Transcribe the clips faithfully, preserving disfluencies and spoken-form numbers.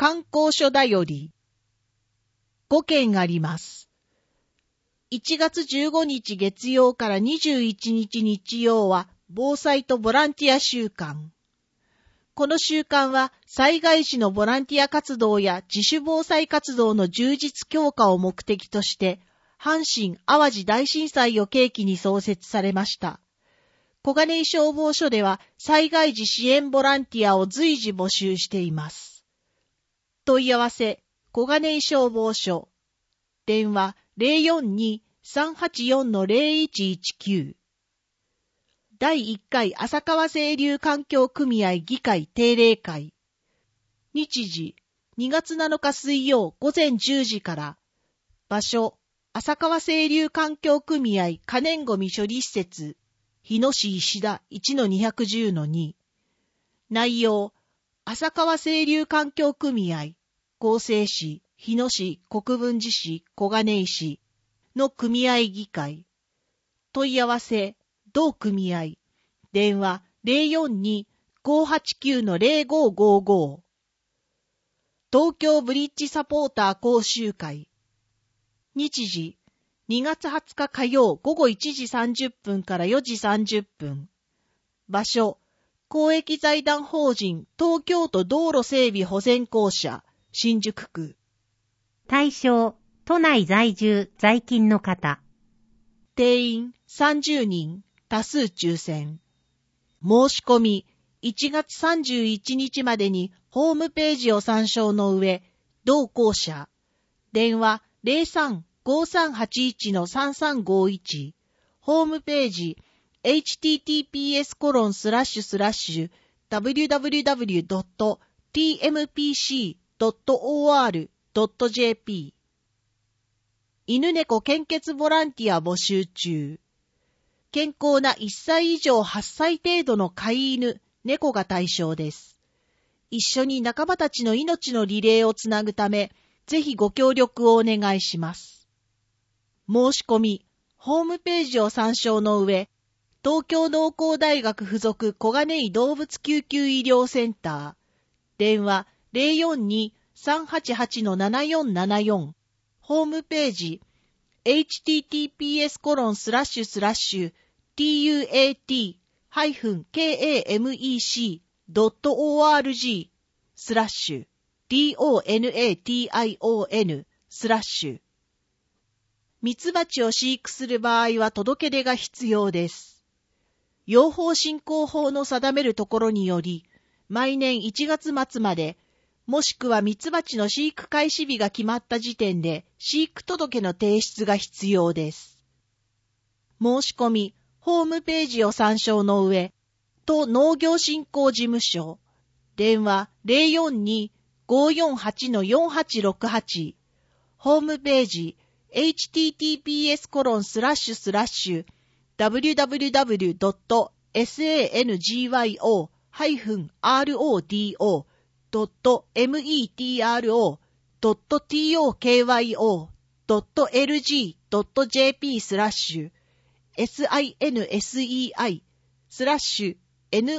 観光所だよりごけんあります。いちがつじゅうごにち月曜からにじゅういちにち日曜は防災とボランティア週間。この週間は災害時のボランティア活動や自主防災活動の充実強化を目的として、阪神・淡路大震災を契機に創設されました。小金井消防署では災害時支援ボランティアを随時募集しています。問い合わせ、小金井消防署。電話 ゼロよんに さんはちよん ゼロいちいちきゅう。だいいっかい浅川清流環境組合議会定例会。日時、にがつなのか水曜午前じゅうじから。場所、浅川清流環境組合可燃ごみ処理施設、日野市石田 いちのにひゃくじゅうのに。内容、浅川清流環境組合、厚生市、日野市、国分寺市、小金井市の組合議会。問い合わせ、同組合。電話 ゼロよんに ごはちきゅう ゼロごごご。東京ブリッジサポーター講習会。日時、にがつはつか火曜午後いちじさんじゅっぷんからよじさんじゅっぷん。場所、公益財団法人東京都道路整備保全公社、新宿区。 対象、都内在住在勤の方。 定員さんじゅうにん、多数抽選。申し込みいちがつさんじゅういちにちまでにホームページを参照の上、同校舎。電話 ゼロさん ごさんはちいち さんさんごいち。ホームページ エイチティーティーピーエスコロンスラッシュスラッシュダブリュダブリュダブリュドットティーエムピーシードットオーアールドットジェーピー。犬猫献血ボランティア募集中。健康ないっさい以上はっさい程度の飼い犬、猫が対象です。一緒に仲間たちの命のリレーをつなぐため、ぜひご協力をお願いします。申し込み、ホームページを参照の上、東京農工大学附属小金井動物救急医療センター、電話 ゼロよんに さんはちはち ななよんななよん。ホームページ エイチティーティーピーエスコロンスラッシュスラッシュティーユーエーティーハイフンケーエーエムイーシードットオーアールジースラッシュ ディーオーエヌエーティーアイオーエヌ スラッシュ。ミツバチを飼育する場合は届け出が必要です。養蜂振興法の定めるところにより、毎年いちがつまつまで、もしくはミツバチの飼育開始日が決まった時点で飼育届の提出が必要です。申し込み、ホームページを参照の上、都農業振興事務所、電話 ゼロよんに ごよんはち よんはちろくはち、ホームページ エイチティーティーピーエスコロンスラッシュスラッシュダブリュダブリュダブリュドットサンジョハイフンアールオーディーオードットメトロドットトクヨドットエルジードットジェーピースラッシュ シンスラッシュ ノ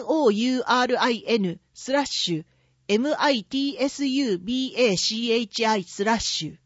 ーユーアールイン スラッシュ ミツバチスラッシュ